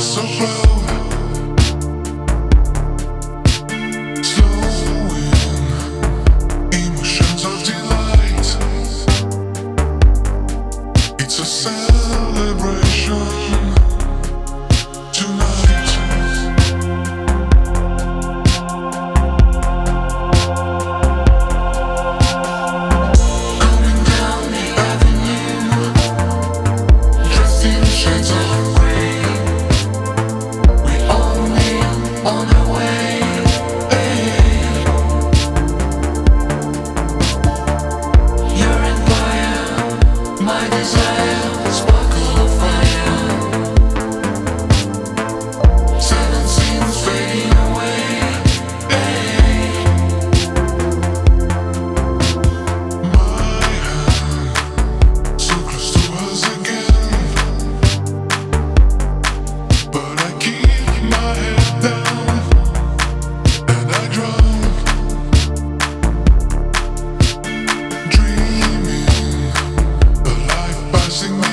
so proud, slowing emotions of delight. It's a celebration tonight. Coming down the avenue, dressed in shades of grey. We only on our way. You're in fire, my desire, sparkle of fire. Seven scenes fading away. My hand so close to us again, but I keep my head down and I drown, dreaming a life passing me